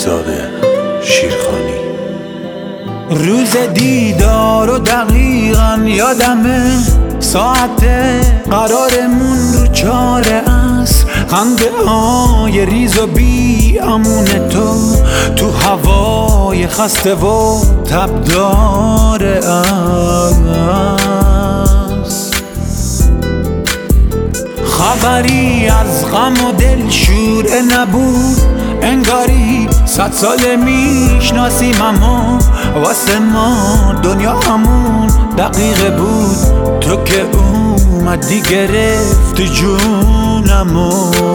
زاده شیرخانی. روز دیدار و دقیقا یادمه، ساعت قرارمون رو 4 عصر، خنده های ریز و بی امون تو هوای خسته و تبدار است. خبری از غم و دلشوره نبود، انگاری 100 سال میشناسیم، اما واسه ما دنیا همون دقیقه بود. تو که اومدی گرفت جونمو،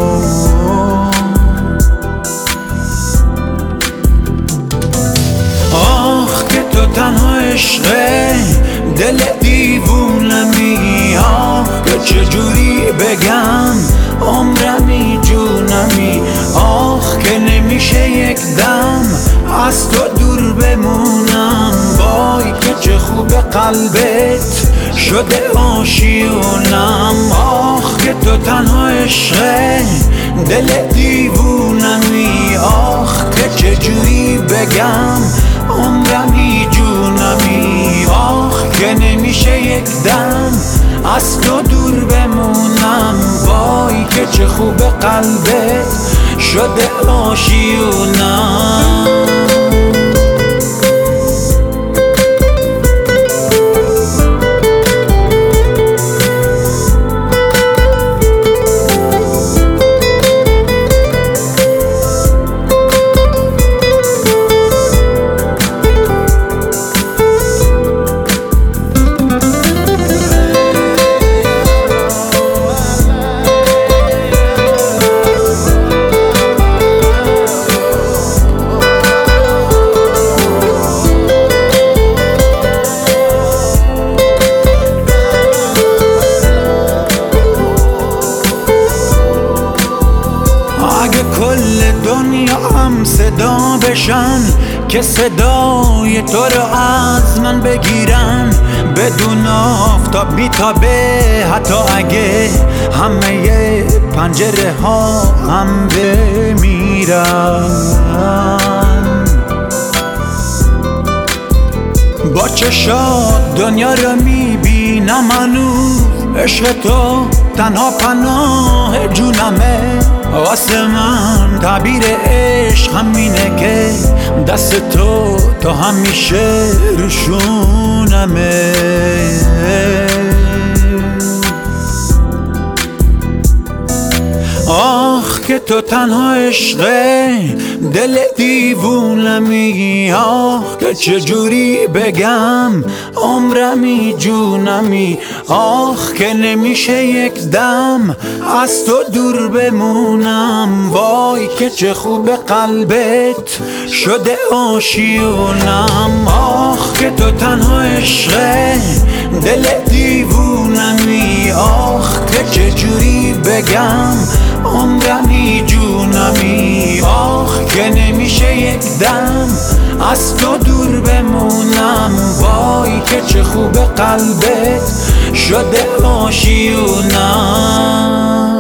آخ که تو تنها عشقه دل دیوونمی. آخ که چجوری بگم عمرمی جونمی. آخ که نمیشه یک دم از تو دور بمونم. وای که چه خوب قلبت شده آشیونم. آخ که تو تنها عشقه دل دیوونمی. آخ که چجوری بگم عمرمی جونمی. آخ که نمیشه یک دم از تو دور بمونم. وای که چه خوب قلبت شده آشیونم. کل دنیا هم صدا بشن که صدای تو رو از من بگیرن، بدون آفتاب میتابه حتی اگه همه پنجره ها هم بمیرن. با چشات دنیا رو میبینم هنوز، عشق تو تنها پناه جونمه. واسه من تعبیر عشق همینه که دست تو همیشه روشونمه. آخ که تو تنها عشقه دل دیوونمی. آخ که چجوری بگم عمرمی جونمی. آخ که نمیشه یک دم از تو دور بمونم. وای که چه خوب قلبت شده آشیونم. آخ که تو تنها عشقه دل دیوونمی. آخ که چجوری بگم عمرمی جونمی. آخ که نمیشه یک دم از تو دور بمونم. وای که چه خوب قلبت شده آشیونم.